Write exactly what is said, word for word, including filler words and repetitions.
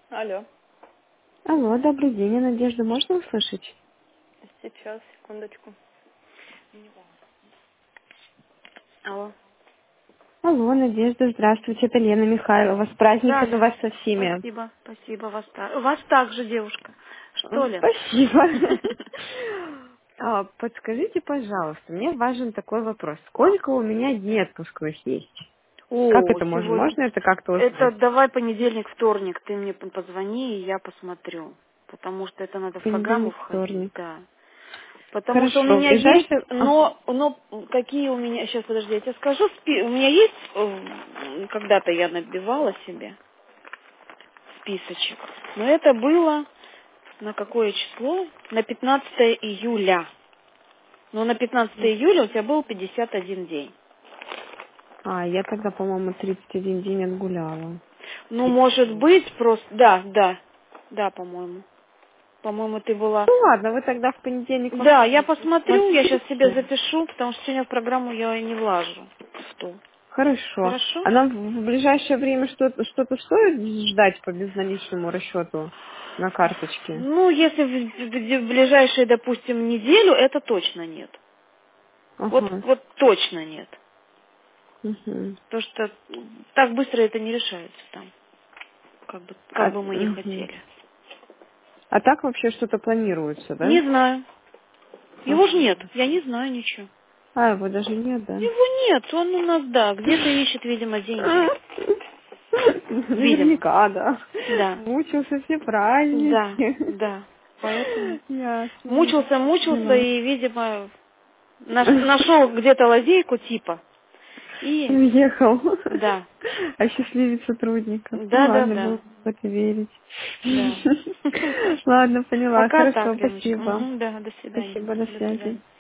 Алло. Алло, добрый день, я Надежда, можно услышать? Сейчас, секундочку. Алло. Алло, Надежда, здравствуйте, это Лена Михайлова. С Да, праздниками Лен. вас со всеми. Спасибо, спасибо. Вас, та- вас также, девушка. Что, М, Лен? Спасибо. А, Подскажите, пожалуйста, мне важен такой вопрос. Сколько у меня дней отпускных есть? Как О, это можно? сегодня... Можно это как-то Это узнать? давай понедельник, вторник, ты мне п- позвони, и я посмотрю. Потому что это надо в программу Понедельник, входить, вторник. да. Потому что у Хорошо, в меня есть, ближайшее... а, но, но какие у меня, сейчас подожди, я тебе скажу, спи- у меня есть, э, когда-то я набивала себе списочек, но это было на какое число? На пятнадцатое июля. Но на пятнадцатое июля у тебя был пятьдесят один день. а, я тогда, по-моему, тридцать один день отгуляла. Ну, может быть, просто... Да, да, да, по-моему. По-моему, ты была... Ну ладно, вы тогда в понедельник во Да, я вторник посмотрю, я сейчас себе посмотрите. запишу, потому что сегодня в программу я и не влажу. В ту. Хорошо. Хорошо? А нам в ближайшее время что-то что-то стоит ждать по безналичному расчету на карточке? Ну, если в, в- в ближайшие, допустим, неделю, это точно нет. Вот, Ага. вот точно нет. Угу. Потому что так быстро это не решается там, как бы, А, как бы мы ни мгм. хотели. А так вообще что-то планируется, Не да? знаю. Его ж Ага. нет. Я не знаю ничего. А, его даже нет, да? Его нет. Он у нас, да, где-то ищет, видимо, деньги. Видимо. Наверняка, да. Да. Мучился все Да. праздники. Да. Поэтому Ясно. мучился, мучился Поняла. и, видимо, наш- нашел где-то лазейку типа. И Уехал. да. Осчастливить сотрудников. Ну Да, да, ладно, было да. бы в это верить. Да. Ладно, поняла. Пока Хорошо, так, Леночка. спасибо. Мгм, да, до свидания. Спасибо, до До связи. свидания.